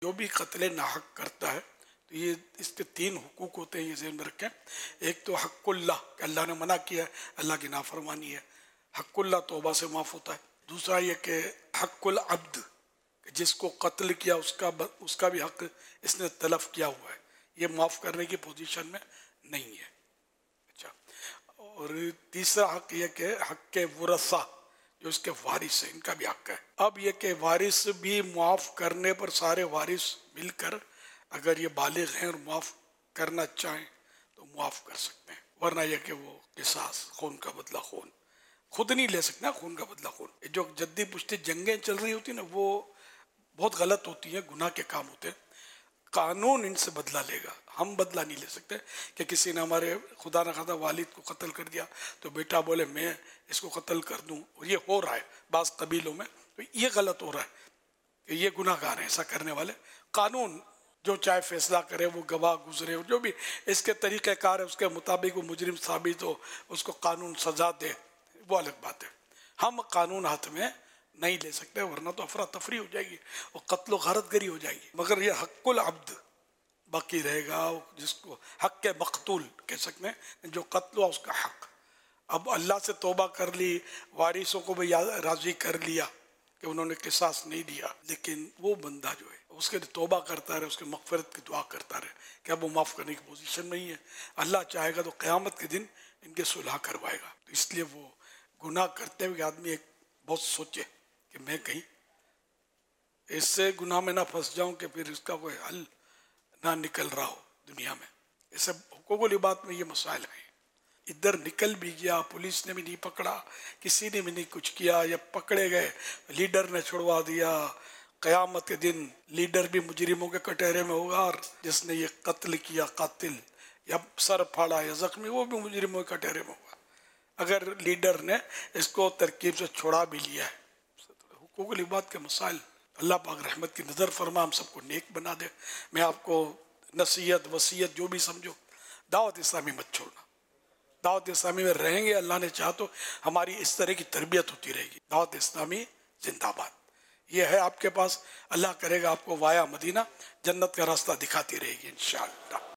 جو بھی قتل ناحق کرتا ہے تو یہ اس کے 3 حقوق ہوتے ہیں، یہ ذہن میں رکھیں۔ ایک تو حق اللہ کہ اللہ نے منع کیا ہے، اللہ کی نافرمانی ہے، حق اللہ توبہ سے معاف ہوتا ہے۔ دوسرا یہ کہ حق العبد کہ جس کو قتل کیا اس کا بھی حق اس نے تلف کیا ہوا ہے، یہ معاف کرنے کی پوزیشن میں نہیں ہے۔ اچھا، اور تیسرا حق یہ کہ حق ورثہ جو اس کے وارث ہیں، ان کا بھی حق ہے۔ اب یہ کہ وارث بھی معاف کرنے پر سارے وارث مل کر اگر یہ بالغ ہیں اور معاف کرنا چاہیں تو معاف کر سکتے ہیں، ورنہ یہ کہ وہ قصاص، خون کا بدلہ خون، خود نہیں لے سکتے خون کا بدلہ خون۔ جو جدی پشتی جنگیں چل رہی ہوتی ہیں نا، وہ بہت غلط ہوتی ہیں، گناہ کے کام ہوتے ہیں۔ قانون ان سے بدلہ لے گا، ہم بدلہ نہیں لے سکتے کہ کسی نے ہمارے خدا نہ خواستہ والد کو قتل کر دیا تو بیٹا بولے میں اس کو قتل کر دوں، اور یہ ہو رہا ہے بعض قبیلوں میں، تو یہ غلط ہو رہا ہے کہ یہ گناہ گار ہیں ایسا کرنے والے۔ قانون جو چاہے فیصلہ کرے، وہ گواہ گزرے، جو بھی اس کے طریقہ کار ہے اس کے مطابق وہ مجرم ثابت ہو، اس کو قانون سزا دے، وہ الگ بات ہے۔ ہم قانون ہاتھ میں نہیں لے سکتے، ورنہ تو افراتفری ہو جائے گی اور قتل و غارت گری ہو جائے گی۔ مگر یہ حق العبد باقی رہے گا، جس کو حق مقتول کہہ سکتے ہیں، جو قتل ہوا اس کا حق۔ اب اللہ سے توبہ کر لی، وارثوں کو بھی راضی کر لیا کہ انہوں نے قصاص نہیں دیا، لیکن وہ بندہ جو ہے اس کے توبہ کرتا رہے، اس کے مغفرت کی دعا کرتا رہے کہ اب وہ معاف کرنے کی پوزیشن میں ہی ہے۔ اللہ چاہے گا تو قیامت کے دن ان کے صلح کروائے گا۔ تو اس لیے وہ گناہ کرتے ہوئے آدمی ایک بہت سوچے کہ میں کہیں اس سے گناہ میں نہ پھنس جاؤں کہ پھر اس کا کوئی حل نہ نکل رہا ہو دنیا میں۔ یہ سب حقوق العباد میں یہ مسائل ہیں۔ ادھر نکل بھی گیا، پولیس نے بھی نہیں پکڑا، کسی نے بھی نہیں کچھ کیا، یا پکڑے گئے لیڈر نے چھڑوا دیا، قیامت کے دن لیڈر بھی مجرموں کے کٹہرے میں ہوگا، اور جس نے یہ قتل کیا قاتل یا سر پھاڑا یا زخمی وہ بھی مجرموں کے کٹہرے میں ہوگا، اگر لیڈر نے اس کو ترکیب سے چھوڑا بھی لیا ہے۔ حقوق العباد کے مسائل، اللہ پاک رحمت کی نظر فرما ہم سب کو نیک بنا دے۔ میں آپ کو نصیحت وصیت جو بھی سمجھو، دعوت اسلامی مت چھوڑنا۔ دعوت اسلامی میں رہیں گے، اللہ نے چاہا تو ہماری اس طرح کی تربیت ہوتی رہے گی۔ دعوت اسلامی زندہ باد، یہ ہے آپ کے پاس، اللہ کرے گا آپ کو وایا مدینہ جنت کا راستہ دکھاتی رہے گی انشاءاللہ۔